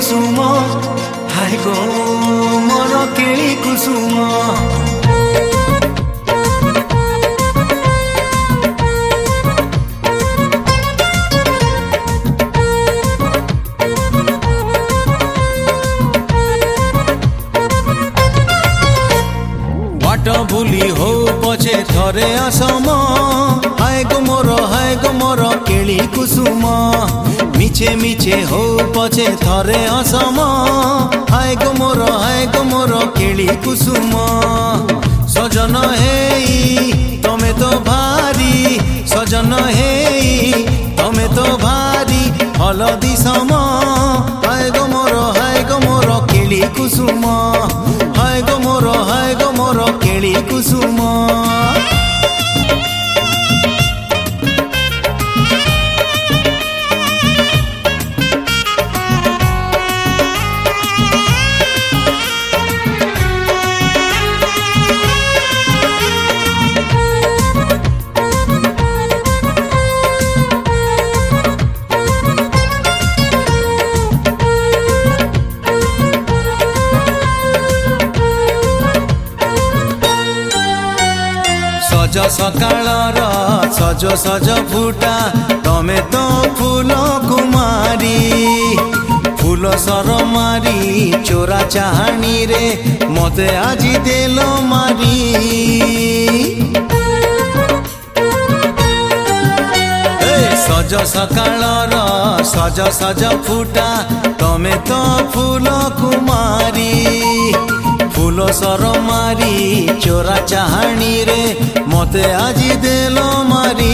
कुसुम हाय गो मोर केली कुसुम बाट भूली हो पछे थरे आसम हाय गो मोर केली कुसुम मिछे मिछे हो पछे थरे आसम हाय गो मोर केली कुसुम सजन हेई तमे तो भारी सजन हेई तमे तो भारी हलदी सम हाय गो मोर केली कुसुम हाय गो मोर केली कुसुम सज सकाळर सज सज फुटा तमे तो फूल कुमारी फूल सर मारी चोरा चाहानी रे मते आजी देलो मारी सज सकाळर सज सज फुटा तमे तो फूल कुमारी फूल सर मारी चोरा चाहानी रे मते आजी देलो मारी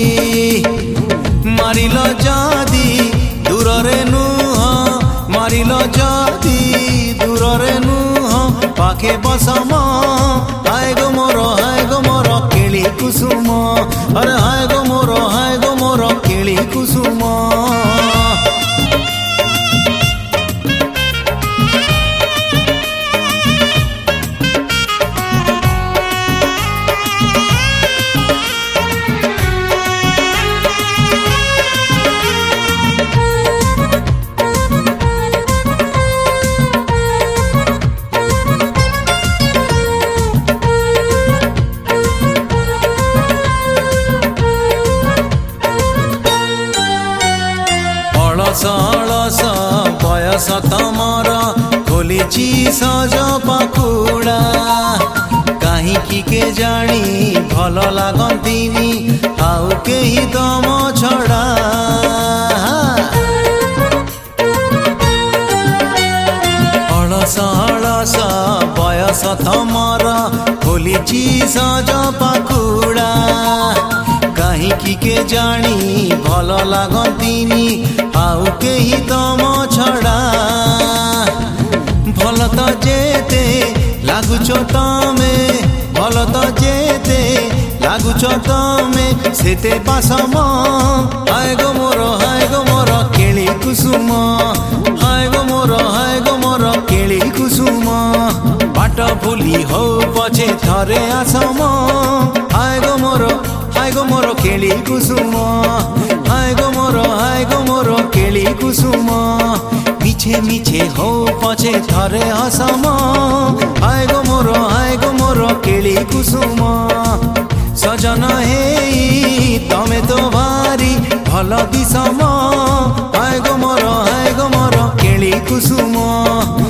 मारिल जादी दूर रे नुह मारिल जादी दूर रे नुह पाखे बसम हाय गो मोर केली कुसुम अरे हाय गो मोर केली कुसुम अलस बयस तमर खोलिची सज पाखुड़ा कहीं के जानी भल लागंतीनी आउ केही तम छड़ा अलस बयस तमर खोलिची सज पाखुड़ा कहीं के जानी भल लागंतीनी आउ केही तम छड़ा भल तो जेते लागुछ तमे भल तो जेते लागुछ तमे सेते पासम हाय गो मोर केली कुसुम हाय गो मोर केली कुसुम बाट भूली हो पछे थरे आसम हाय गो मोर केली कुसुम हाय गो मोर केली कुसुम मिछे मिछे हो पछे थरे हसम हाय गो मोर केली कुसुम सजन हेई तमे तो भारी भल दिसम हाय गो मोर केली कुसुम।